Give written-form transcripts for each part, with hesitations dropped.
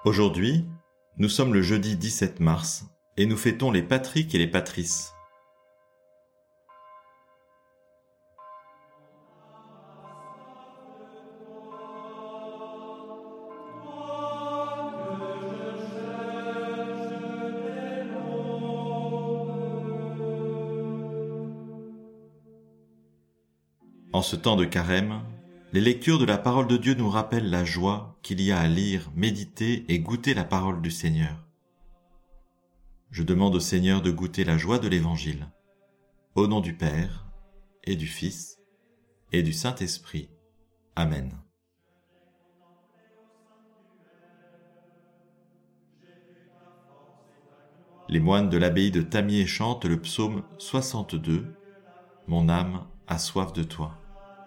Aujourd'hui, nous sommes le jeudi 17 mars et nous fêtons les Patrick et les Patrices. En ce temps de carême, les lectures de la parole de Dieu nous rappellent la joie qu'il y a à lire, méditer et goûter la parole du Seigneur. Je demande au Seigneur de goûter la joie de l'Évangile. Au nom du Père, et du Fils, et du Saint-Esprit. Amen. Les moines de l'abbaye de Tamier chantent le psaume 62. Mon âme a soif de toi.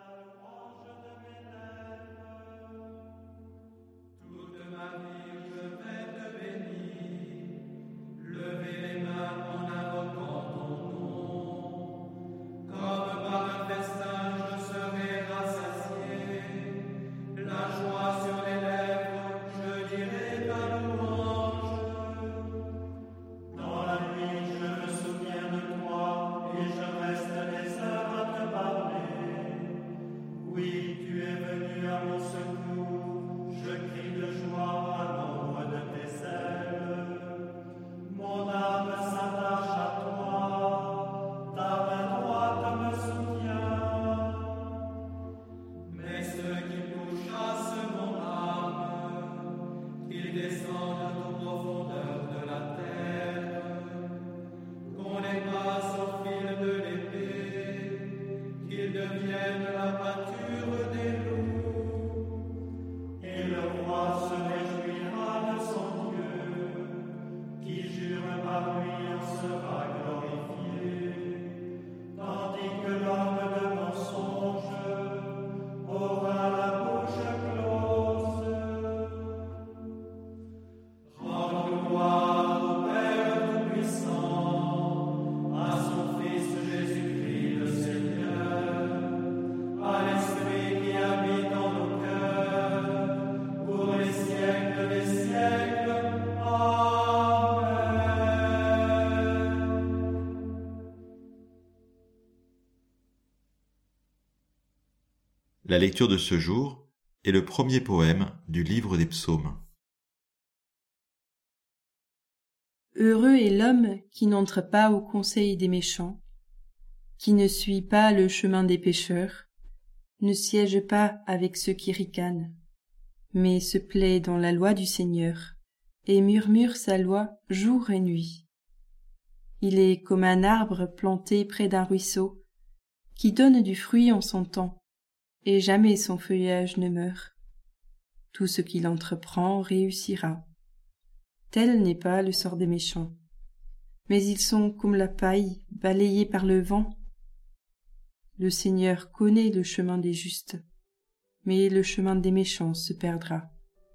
La lecture de ce jour est le premier poème du livre des psaumes. Heureux est l'homme qui n'entre pas au conseil des méchants, qui ne suit pas le chemin des pécheurs, ne siège pas avec ceux qui ricanent, mais se plaît dans la loi du Seigneur et murmure sa loi jour et nuit. Il est comme un arbre planté près d'un ruisseau, qui donne du fruit en son temps, et jamais son feuillage ne meurt. Tout ce qu'il entreprend réussira. Tel n'est pas le sort des méchants. Mais ils sont comme la paille balayée par le vent. Le Seigneur connaît le chemin des justes, mais le chemin des méchants se perdra.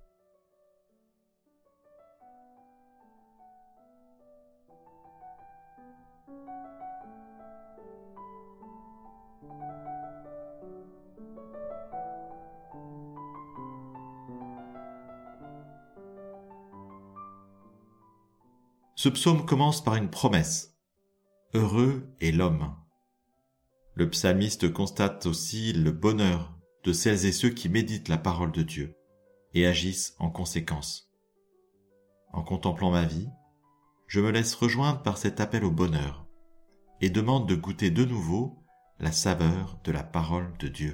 Ce psaume commence par une promesse. Heureux est l'homme. Le psalmiste constate aussi le bonheur de celles et ceux qui méditent la parole de Dieu et agissent en conséquence. En contemplant ma vie, je me laisse rejoindre par cet appel au bonheur et demande de goûter de nouveau la saveur de la parole de Dieu.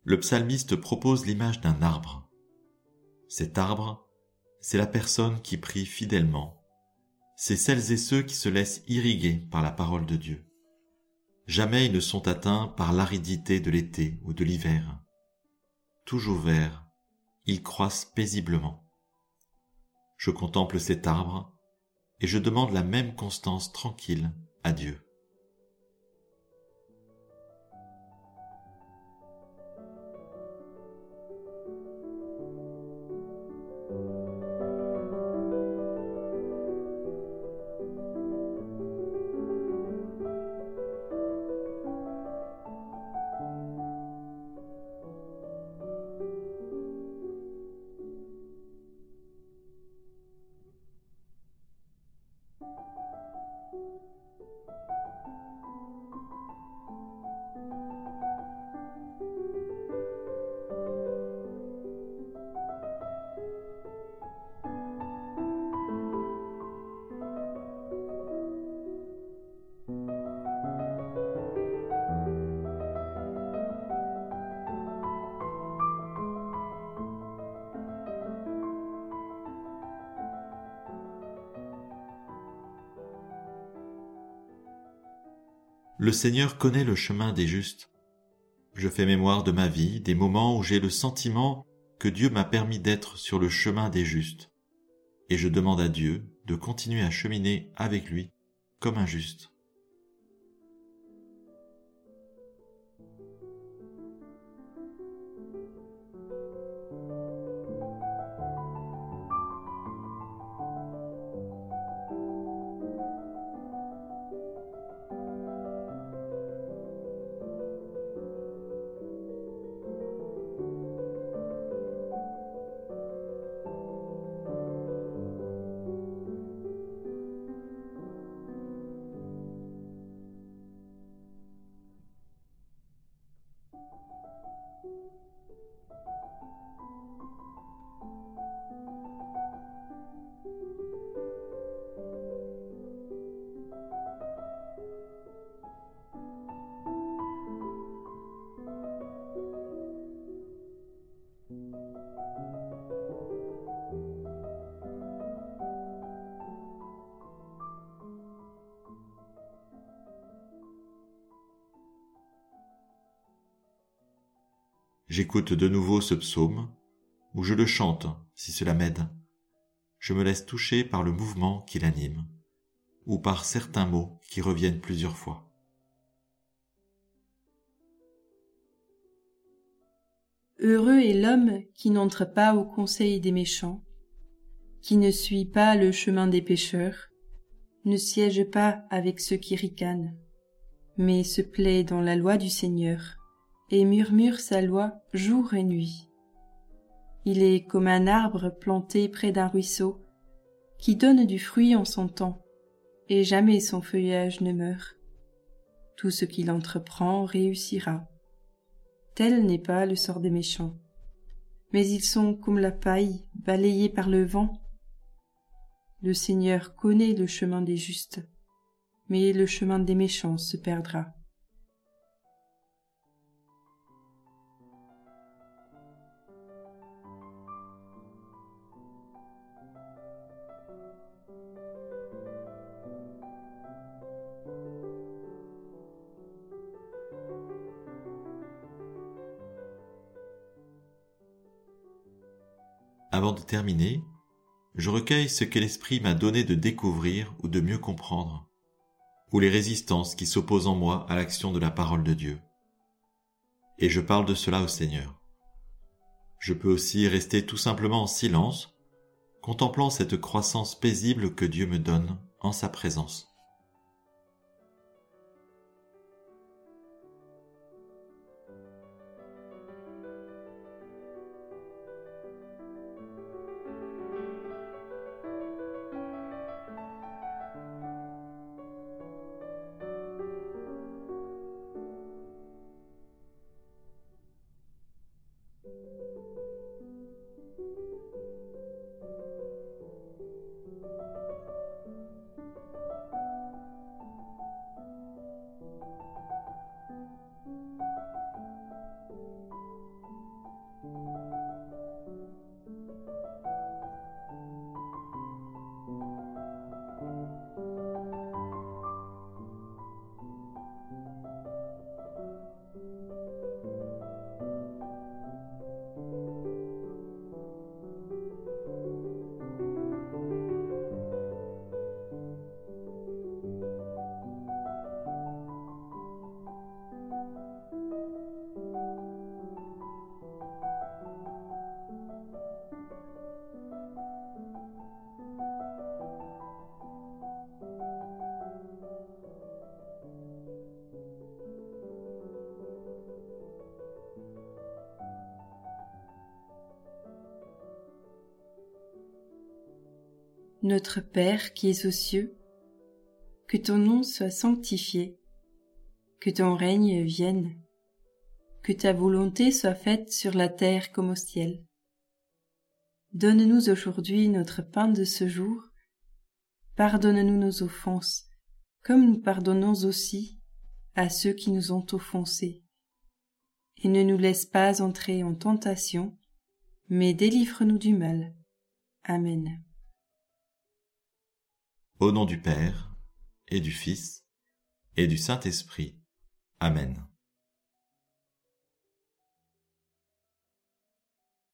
Le psalmiste propose l'image d'un arbre. Cet arbre, c'est la personne qui prie fidèlement. C'est celles et ceux qui se laissent irriguer par la parole de Dieu. Jamais ils ne sont atteints par l'aridité de l'été ou de l'hiver. Toujours verts, ils croissent paisiblement. Je contemple cet arbre et je demande la même constance tranquille à Dieu. Le Seigneur connaît le chemin des justes. Je fais mémoire de ma vie, des moments où j'ai le sentiment que Dieu m'a permis d'être sur le chemin des justes. Et je demande à Dieu de continuer à cheminer avec lui comme un juste. J'écoute de nouveau ce psaume, ou je le chante si cela m'aide. Je me laisse toucher par le mouvement qui l'anime, ou par certains mots qui reviennent plusieurs fois. Heureux est l'homme qui n'entre pas au conseil des méchants, qui ne suit pas le chemin des pécheurs, ne siège pas avec ceux qui ricanent, mais se plaît dans la loi du Seigneur, et murmure sa loi jour et nuit. Il est comme un arbre planté près d'un ruisseau, qui donne du fruit en son temps, et jamais son feuillage ne meurt. Tout ce qu'il entreprend réussira. Tel n'est pas le sort des méchants, mais ils sont comme la paille balayée par le vent. Le Seigneur connaît le chemin des justes, mais le chemin des méchants se perdra. Avant de terminer, je recueille ce que l'Esprit m'a donné de découvrir ou de mieux comprendre, ou les résistances qui s'opposent en moi à l'action de la parole de Dieu. Et je parle de cela au Seigneur. Je peux aussi rester tout simplement en silence, contemplant cette croissance paisible que Dieu me donne en sa présence. Notre Père qui es aux cieux, que ton nom soit sanctifié, que ton règne vienne, que ta volonté soit faite sur la terre comme au ciel. Donne-nous aujourd'hui notre pain de ce jour. Pardonne-nous nos offenses, comme nous pardonnons aussi à ceux qui nous ont offensés. Et ne nous laisse pas entrer en tentation, mais délivre-nous du mal. Amen. Au nom du Père, et du Fils, et du Saint-Esprit. Amen.